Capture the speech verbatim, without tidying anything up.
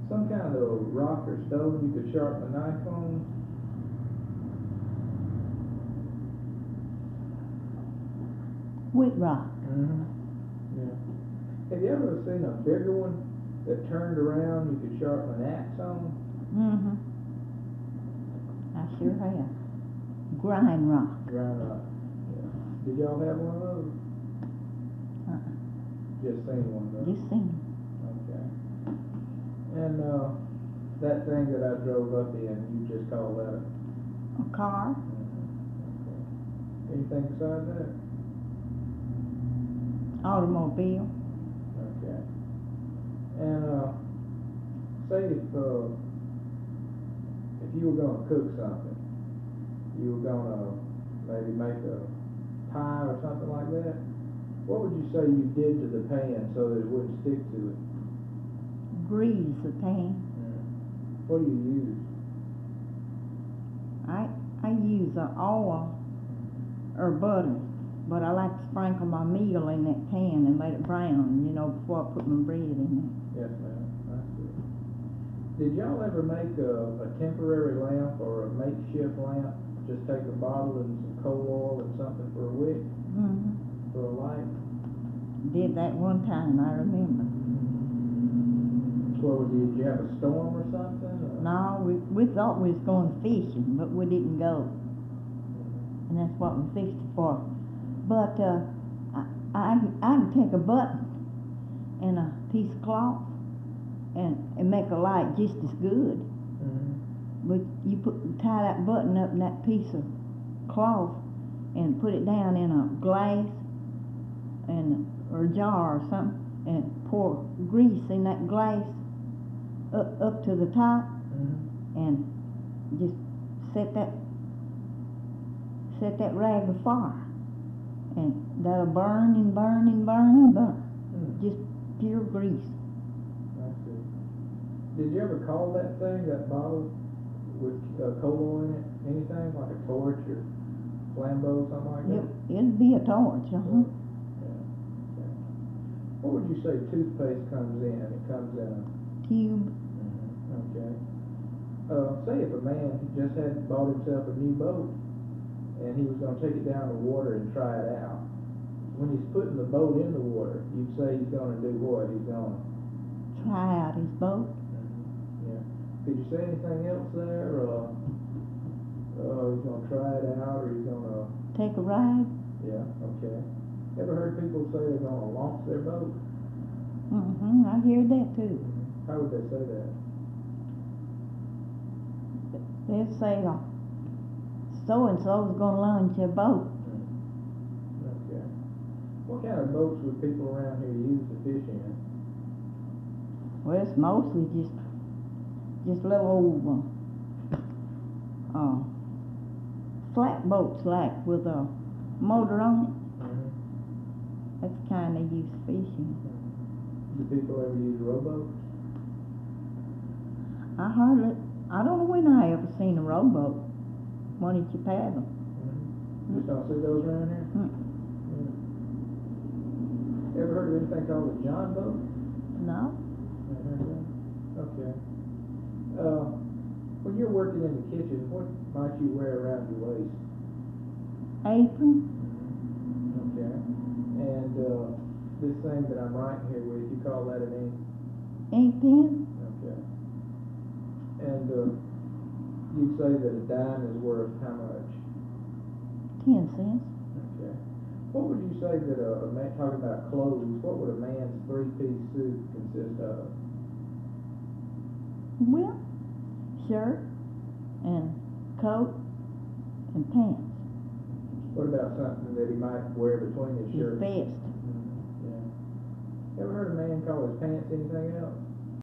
some kind of rock or stone you could sharpen a knife on? Wheat rock. Mm-hmm. Yeah. Have you ever seen a bigger one that turned around you could sharpen an axe on? Mm-hmm. I sure have. Grind rock. Grind rock. Yeah. Did y'all have one of those? Uh-uh. Just seen one though. Just seen them. Okay. And uh, that thing that I drove up in, you just call that a? A car. Mm-hmm. Okay. Anything besides that? Automobile. Okay. And uh, say if uh, if you were gonna cook something, you were gonna maybe make a pie or something like that, what would you say you did to the pan so that it wouldn't stick to it? Grease the pan. Mm. What do you use? I I use uh, oil or butter, but I like to sprinkle my meal in that pan and let it brown, you know, before I put my bread in it. Yes, ma'am. I see. Did y'all ever make a, a temporary lamp or a makeshift lamp? Just take a bottle and some coal oil and something for a wick, Mm-hmm. for a light? Did that one time, I remember. Well, did you have a storm or something? Or? No, we, we thought we was going fishing, but we didn't go. And that's what we fished for. But uh, I, I, I can take a button and a piece of cloth and, and make a light just as good. Mm-hmm. But you put tie that button up in that piece of cloth and put it down in a glass and or a jar or something and pour grease in that glass up, up to the top. Mm-hmm. And just set that set that rag afire, and that'll burn and burn and burn and burn. Mm. Just pure grease. I see. Did you ever call that thing, that bottle with uh, coal oil in it, anything like a torch or flambeau, something like It, that? it'll be a torch, uh-huh. Yeah. Okay. What would you say toothpaste comes in? It comes in a Cube. Mm-hmm. Okay. Uh, say if a man just had bought himself a new boat and he was going to take it down the water and try it out. When he's putting the boat in the water, you'd say he's going to do what? He's going to Try out his boat. Mm-hmm. Yeah. Could you say anything else there? Uh, uh, he's going to try it out, or he's going to? Take a ride. Yeah. Okay. Ever heard people say they're going to launch their boat? Mm-hmm. I hear that too. Mm-hmm. How would they say that? They'll say, uh, so-and-so's going to launch your boat. Mm-hmm. Okay. What kind of boats would people around here use to fish in? Well, it's mostly just just little old uh, uh, flat boats, like with a motor on it. Mm-hmm. That's the kind they use fishing. Mm-hmm. Do people ever use rowboats? I hardly, I don't know when I ever seen a rowboat. One that you paddle. Mm-hmm. Just don't see those around here? Mm. Yeah. Ever heard of anything called a John boat? No. Never heard of that? Okay. Uh, when you're working in the kitchen, what might you wear around your waist? Apron. Mm-hmm. Okay. And uh, this thing that I'm writing here with, you call that an ink? Ink pen. Okay. And uh, you'd say that a dime is worth how much? Ten cents. Okay. What would you say that a, a man, talking about clothes, what would a man's three-piece suit consist of? Well, shirt and coat and pants. What about something that he might wear between his His shirt? vest. Mm-hmm. Yeah. Ever heard a man call his pants anything else?